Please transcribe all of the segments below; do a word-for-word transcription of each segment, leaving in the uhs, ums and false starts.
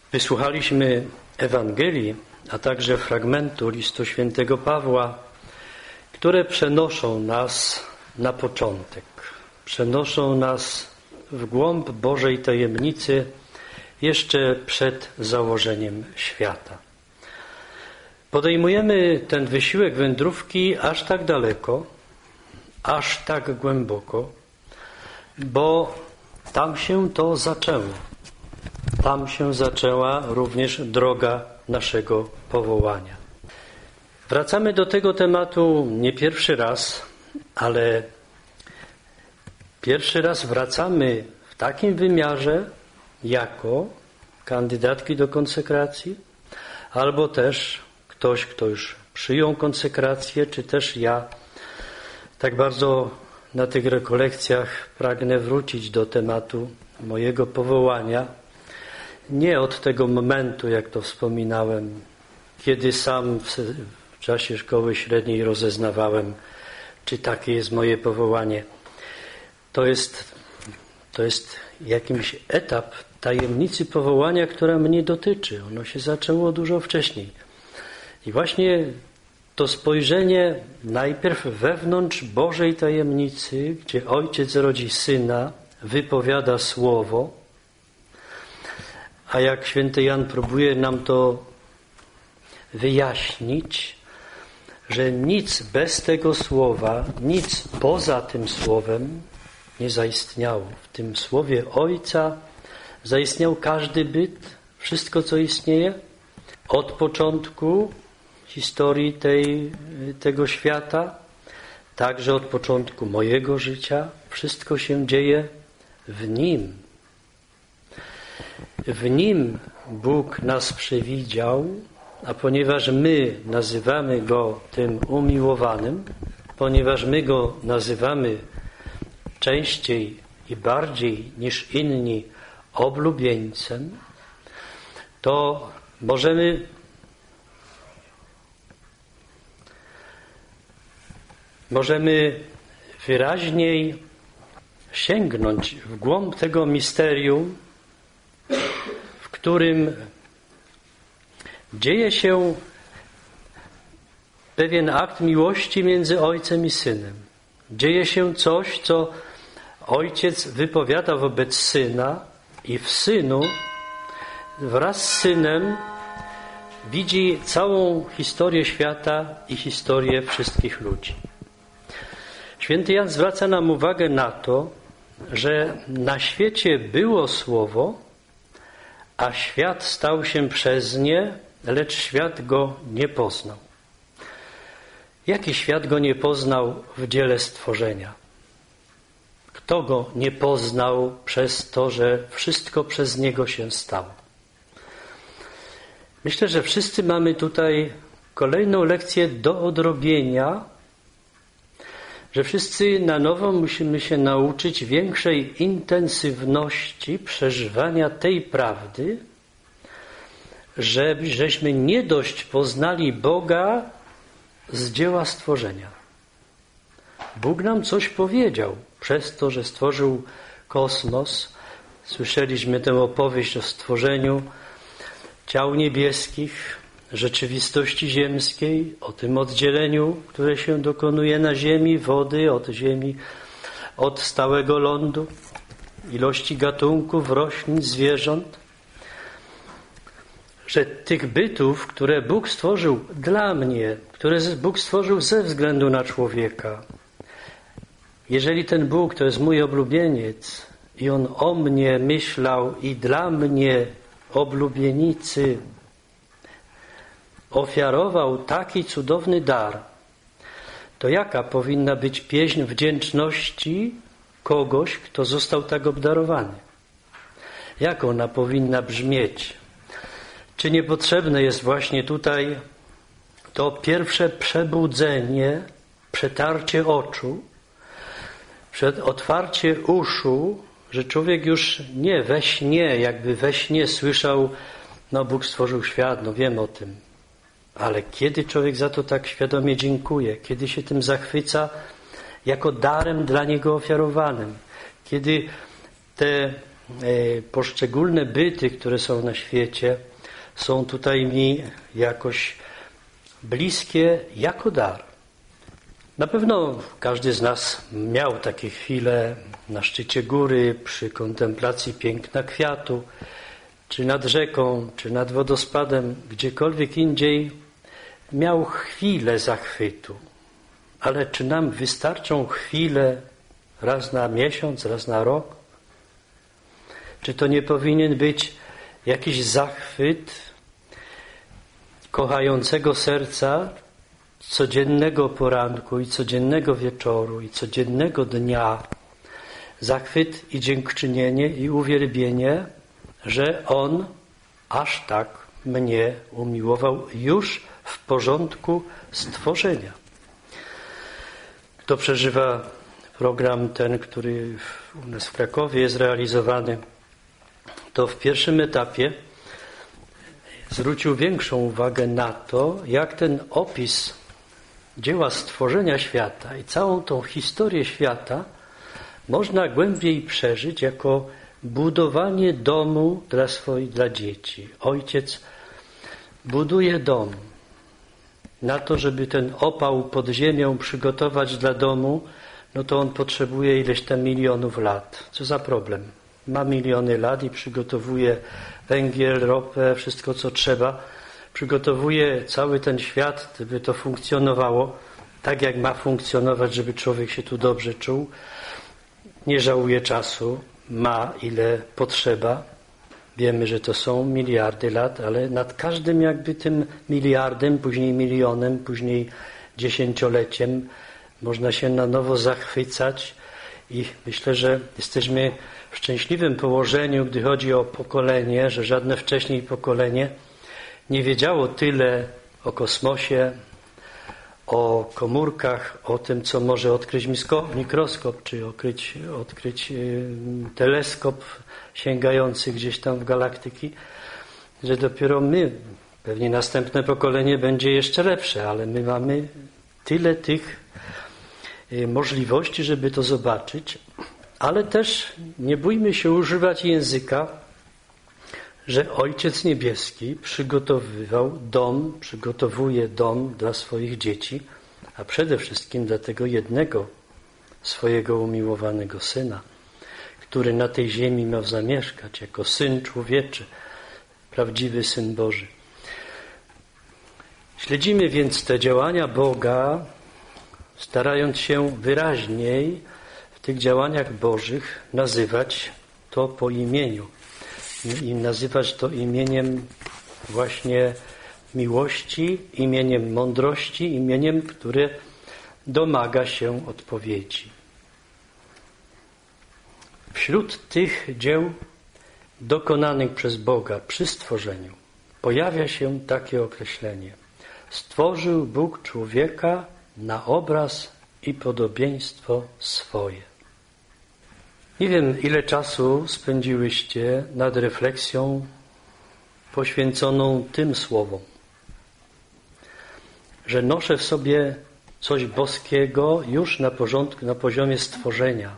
Wysłuchaliśmy Ewangelii, a także fragmentu listu świętego Pawła, które przenoszą nas na początek, przenoszą nas w głąb Bożej tajemnicy jeszcze przed założeniem świata. Podejmujemy ten wysiłek wędrówki aż tak daleko, aż tak głęboko, bo tam się to zaczęło. Tam się zaczęła również droga naszego powołania. Wracamy do tego tematu nie pierwszy raz, ale pierwszy raz wracamy w takim wymiarze jako kandydatki do konsekracji, albo też ktoś, kto już przyjął konsekrację, czy też ja tak bardzo na tych rekolekcjach pragnę wrócić do tematu mojego powołania. Nie od tego momentu, jak to wspominałem, kiedy sam w czasie szkoły średniej rozeznawałem, czy takie jest moje powołanie. To jest, to jest jakiś etap tajemnicy powołania, która mnie dotyczy. Ono się zaczęło dużo wcześniej. I właśnie to spojrzenie najpierw wewnątrz Bożej tajemnicy, gdzie Ojciec rodzi Syna, wypowiada Słowo, a jak święty Jan próbuje nam to wyjaśnić, że nic bez tego Słowa, nic poza tym Słowem nie zaistniało. W tym Słowie Ojca zaistniał każdy byt, wszystko co istnieje. Od początku historii tej, tego świata, także od początku mojego życia, wszystko się dzieje w Nim. W Nim Bóg nas przewidział, a ponieważ my nazywamy Go tym umiłowanym, ponieważ my Go nazywamy częściej i bardziej niż inni oblubieńcem, to możemy możemy wyraźniej sięgnąć w głąb tego misterium, w którym dzieje się pewien akt miłości między Ojcem i Synem. Dzieje się coś, co Ojciec wypowiada wobec Syna i w Synu wraz z Synem widzi całą historię świata i historię wszystkich ludzi. Święty Jan zwraca nam uwagę na to, że na świecie było Słowo, a świat stał się przez nie, lecz świat go nie poznał. Jaki świat go nie poznał w dziele stworzenia? Kto go nie poznał przez to, że wszystko przez niego się stało? Myślę, że wszyscy mamy tutaj kolejną lekcję do odrobienia, że wszyscy na nowo musimy się nauczyć większej intensywności przeżywania tej prawdy, że, żeśmy nie dość poznali Boga z dzieła stworzenia. Bóg nam coś powiedział przez to, że stworzył kosmos. Słyszeliśmy tę opowieść o stworzeniu ciał niebieskich, rzeczywistości ziemskiej, o tym oddzieleniu, które się dokonuje na ziemi, wody od ziemi, od stałego lądu, ilości gatunków, roślin, zwierząt, że tych bytów, które Bóg stworzył dla mnie, które Bóg stworzył ze względu na człowieka, jeżeli ten Bóg to jest mój oblubieniec i On o mnie myślał i dla mnie, oblubienicy, ofiarował taki cudowny dar, to jaka powinna być pieśń wdzięczności kogoś, kto został tak obdarowany? Jak ona powinna brzmieć? Czy niepotrzebne jest właśnie tutaj to pierwsze przebudzenie, przetarcie oczu, otwarcie uszu, że człowiek już nie we śnie, jakby we śnie słyszał, no Bóg stworzył świat, no wiem o tym. Ale kiedy człowiek za to tak świadomie dziękuje, kiedy się tym zachwyca jako darem dla niego ofiarowanym, kiedy te poszczególne byty, które są na świecie, są tutaj mi jakoś bliskie jako dar. Na pewno każdy z nas miał takie chwile na szczycie góry, przy kontemplacji piękna kwiatu, czy nad rzeką, czy nad wodospadem, gdziekolwiek indziej, miał chwilę zachwytu. Ale czy nam wystarczą chwile raz na miesiąc, raz na rok? Czy to nie powinien być jakiś zachwyt kochającego serca codziennego poranku i codziennego wieczoru i codziennego dnia? Zachwyt i dziękczynienie i uwielbienie, że On aż tak mnie umiłował już w porządku stworzenia. Kto przeżywa program ten, który u nas w Krakowie jest realizowany, to w pierwszym etapie zwrócił większą uwagę na to, jak ten opis dzieła stworzenia świata i całą tą historię świata można głębiej przeżyć jako budowanie domu dla swoich, dla dzieci. Ojciec buduje dom na to, żeby ten opał pod ziemią przygotować dla domu, no to on potrzebuje ileś tam milionów lat. Co za problem? Ma miliony lat i przygotowuje węgiel, ropę, wszystko co trzeba. Przygotowuje cały ten świat, żeby to funkcjonowało tak, jak ma funkcjonować, żeby człowiek się tu dobrze czuł. Nie żałuje czasu, ma ile potrzeba. Wiemy, że to są miliardy lat, ale nad każdym jakby tym miliardem, później milionem, później dziesięcioleciem można się na nowo zachwycać i myślę, że jesteśmy w szczęśliwym położeniu, gdy chodzi o pokolenie, że żadne wcześniej pokolenie nie wiedziało tyle o kosmosie, o komórkach, o tym, co może odkryć mikroskop, czy odkryć, odkryć teleskop sięgający gdzieś tam w galaktyki, że dopiero my, pewnie następne pokolenie będzie jeszcze lepsze, ale my mamy tyle tych możliwości, żeby to zobaczyć, ale też nie bójmy się używać języka, że Ojciec Niebieski przygotowywał dom, przygotowuje dom dla swoich dzieci, a przede wszystkim dla tego jednego swojego umiłowanego Syna, który na tej ziemi miał zamieszkać jako Syn Człowieczy, prawdziwy Syn Boży. Śledzimy więc te działania Boga, starając się wyraźniej w tych działaniach Bożych nazywać to po imieniu i nazywać to imieniem właśnie miłości, imieniem mądrości, imieniem, które domaga się odpowiedzi. Wśród tych dzieł dokonanych przez Boga przy stworzeniu pojawia się takie określenie: stworzył Bóg człowieka na obraz i podobieństwo swoje. Nie wiem, ile czasu spędziłyście nad refleksją poświęconą tym słowom, że noszę w sobie coś boskiego już na porządku, na poziomie stworzenia.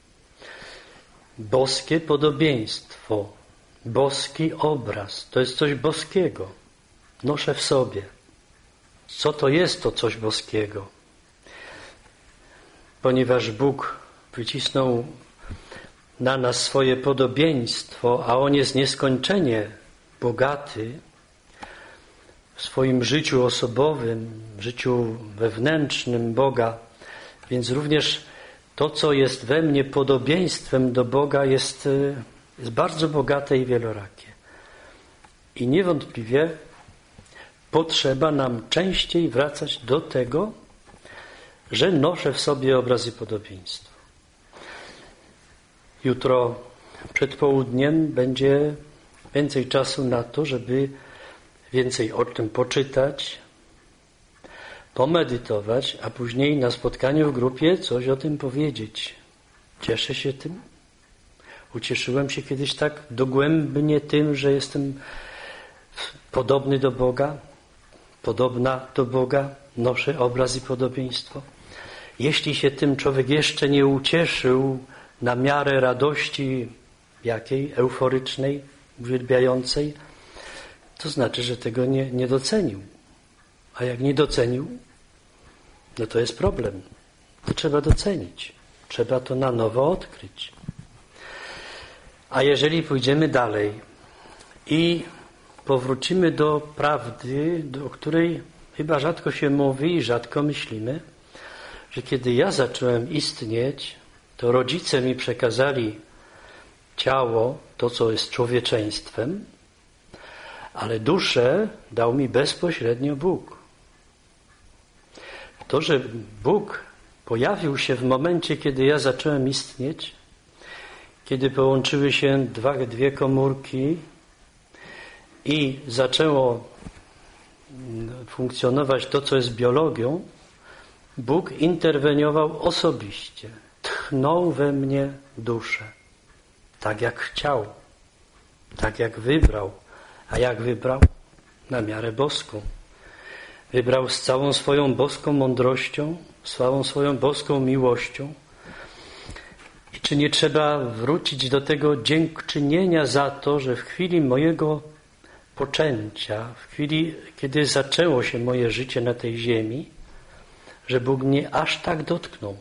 Boskie podobieństwo, boski obraz, to jest coś boskiego. Noszę w sobie. Co to jest to coś boskiego? Ponieważ Bóg wycisnął na nas swoje podobieństwo, a On jest nieskończenie bogaty w swoim życiu osobowym, w życiu wewnętrznym Boga, więc również to, co jest we mnie podobieństwem do Boga, jest, jest bardzo bogate i wielorakie. I niewątpliwie potrzeba nam częściej wracać do tego, że noszę w sobie obraz i podobieństwo. Jutro przed południem będzie więcej czasu na to, żeby więcej o tym poczytać, pomedytować, a później na spotkaniu w grupie coś o tym powiedzieć. Cieszę się tym. Ucieszyłem się kiedyś tak dogłębnie tym, że jestem podobny do Boga, podobna do Boga, noszę obraz i podobieństwo. Jeśli się tym człowiek jeszcze nie ucieszył na miarę radości Jakiej? Euforycznej, uwielbiającej? To znaczy, że tego nie, nie docenił. A jak nie docenił, no to jest problem. To trzeba docenić. Trzeba to na nowo odkryć. A jeżeli pójdziemy dalej i powrócimy do prawdy, o której chyba rzadko się mówi i rzadko myślimy, że kiedy ja zacząłem istnieć, to rodzice mi przekazali ciało, to co jest człowieczeństwem, ale duszę dał mi bezpośrednio Bóg. To, że Bóg pojawił się w momencie, kiedy ja zacząłem istnieć, kiedy połączyły się dwa, dwie komórki i zaczęło funkcjonować to, co jest biologią, Bóg interweniował osobiście. Tchnął we mnie duszę. Tak jak chciał. Tak jak wybrał. A jak wybrał? Na miarę boską. Wybrał z całą swoją boską mądrością, z całą swoją boską miłością. I czy nie trzeba wrócić do tego dziękczynienia za to, że w chwili mojego poczęcia, w chwili, kiedy zaczęło się moje życie na tej ziemi, że Bóg mnie aż tak dotknął.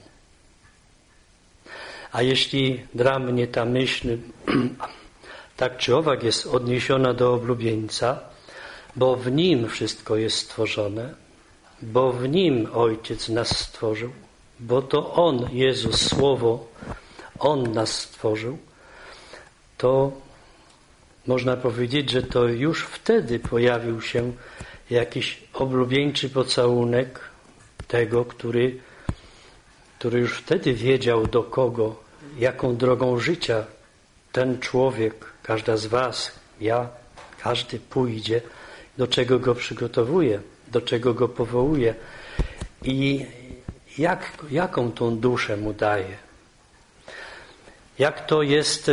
A jeśli dla mnie ta myśl tak czy owak jest odniesiona do oblubieńca, bo w Nim wszystko jest stworzone, bo w Nim Ojciec nas stworzył, bo to On, Jezus, Słowo, On nas stworzył, to można powiedzieć, że to już wtedy pojawił się jakiś oblubieńczy pocałunek tego, który, który już wtedy wiedział, do kogo, jaką drogą życia ten człowiek, każda z was, ja, każdy pójdzie, do czego go przygotowuje, do czego go powołuje i jak, jaką tą duszę mu daje. Jak to jest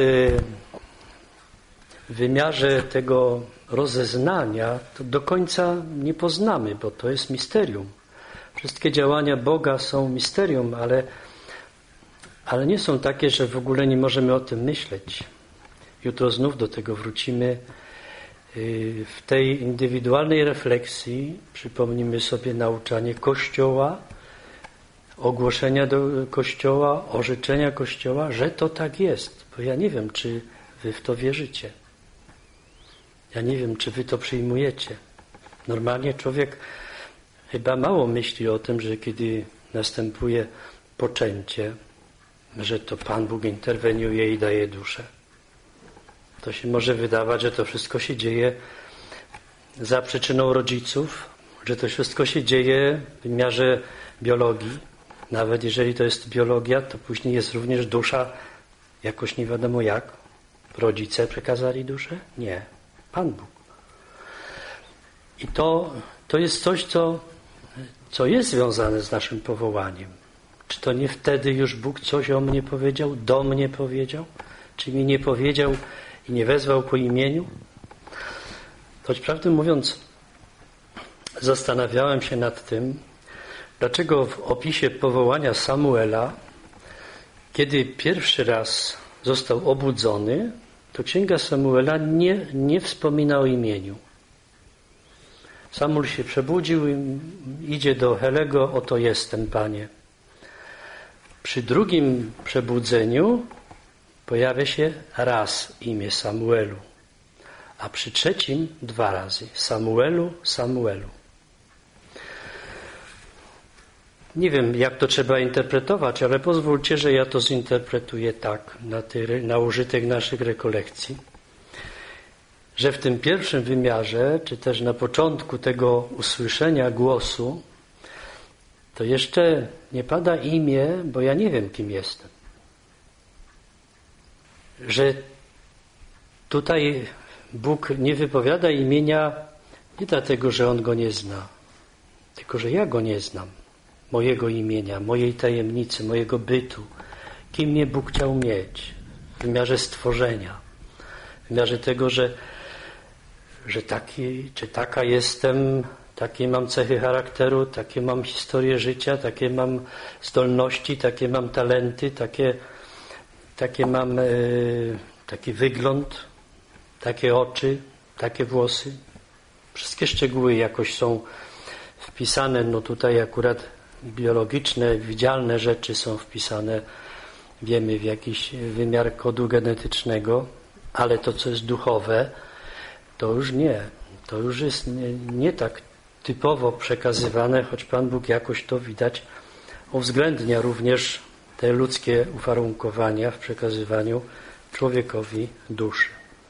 w wymiarze tego rozeznania, to do końca nie poznamy, bo to jest misterium. Wszystkie działania Boga są misterium, ale, ale nie są takie, że w ogóle nie możemy o tym myśleć. Jutro znów do tego wrócimy. W tej indywidualnej refleksji przypomnimy sobie nauczanie Kościoła, ogłoszenia do Kościoła, orzeczenia Kościoła, że to tak jest. Bo ja nie wiem, czy wy w to wierzycie. Ja nie wiem, czy wy to przyjmujecie. Normalnie człowiek chyba mało myśli o tym, że kiedy następuje poczęcie, że to Pan Bóg interweniuje i daje duszę. To się może wydawać, że to wszystko się dzieje za przyczyną rodziców, że to wszystko się dzieje w wymiarze biologii. Nawet jeżeli to jest biologia, to później jest również dusza, jakoś nie wiadomo jak. Rodzice przekazali duszę? Nie. Pan Bóg. I to, to jest coś, co, co jest związane z naszym powołaniem. Czy to nie wtedy już Bóg coś o mnie powiedział, do mnie powiedział? Czy mi nie powiedział i nie wezwał po imieniu? Choć prawdę mówiąc, zastanawiałem się nad tym, dlaczego w opisie powołania Samuela, kiedy pierwszy raz został obudzony, to Księga Samuela nie, nie wspomina o imieniu. Samuel się przebudził i idzie do Helego, oto jestem, Panie. Przy drugim przebudzeniu pojawia się raz imię Samuelu, a przy trzecim dwa razy. Samuelu, Samuelu. Nie wiem, jak to trzeba interpretować, ale pozwólcie, że ja to zinterpretuję tak, na, ty, na użytek naszych rekolekcji, że w tym pierwszym wymiarze, czy też na początku tego usłyszenia głosu, to jeszcze nie pada imię, bo ja nie wiem, kim jestem. Że tutaj Bóg nie wypowiada imienia nie dlatego, że On go nie zna, tylko że ja go nie znam. Mojego imienia, mojej tajemnicy, mojego bytu. Kim mnie Bóg chciał mieć w wymiarze stworzenia, w wymiarze tego, że, że taki czy taka jestem, takie mam cechy charakteru, takie mam historię życia, takie mam zdolności, takie mam talenty, takie, takie mam e, taki wygląd, takie oczy, takie włosy. Wszystkie szczegóły jakoś są wpisane, no tutaj akurat biologiczne, widzialne rzeczy są wpisane, wiemy, w jakiś wymiar kodu genetycznego, ale to, co jest duchowe, to już nie. To już jest nie, nie tak typowo przekazywane, choć Pan Bóg jakoś to widać uwzględnia również te ludzkie uwarunkowania w przekazywaniu człowiekowi duszy.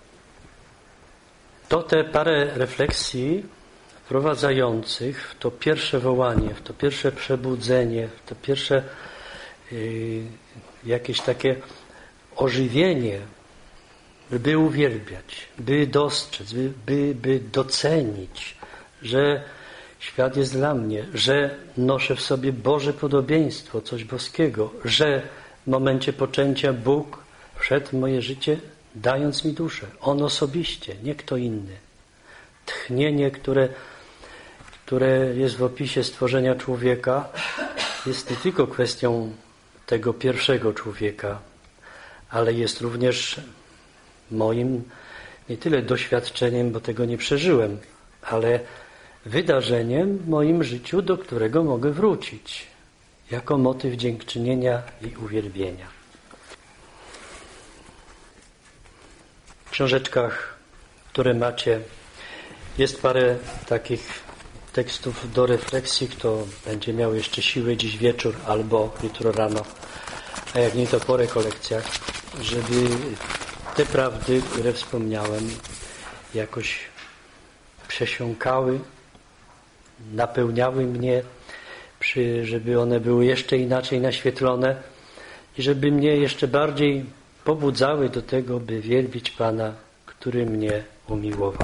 To te parę refleksji wprowadzających w to pierwsze wołanie, w to pierwsze przebudzenie, w to pierwsze yy, jakieś takie ożywienie, by uwielbiać, by dostrzec, by, by, by docenić, że świat jest dla mnie, że noszę w sobie Boże podobieństwo, coś boskiego, że w momencie poczęcia Bóg wszedł w moje życie, dając mi duszę. On osobiście, nie kto inny. Tchnienie, które, które jest w opisie stworzenia człowieka, jest nie tylko kwestią tego pierwszego człowieka, ale jest również moim nie tyle doświadczeniem, bo tego nie przeżyłem, ale wydarzeniem w moim życiu, do którego mogę wrócić jako motyw dziękczynienia i uwielbienia. W książeczkach, które macie, jest parę takich tekstów do refleksji, kto będzie miał jeszcze siłę dziś wieczór albo jutro rano, a jak nie to po rekolekcjach, żeby te prawdy, które wspomniałem, jakoś przesiąkały, napełniały mnie, przy, żeby one były jeszcze inaczej naświetlone i żeby mnie jeszcze bardziej pobudzały do tego, by wielbić Pana, który mnie umiłował.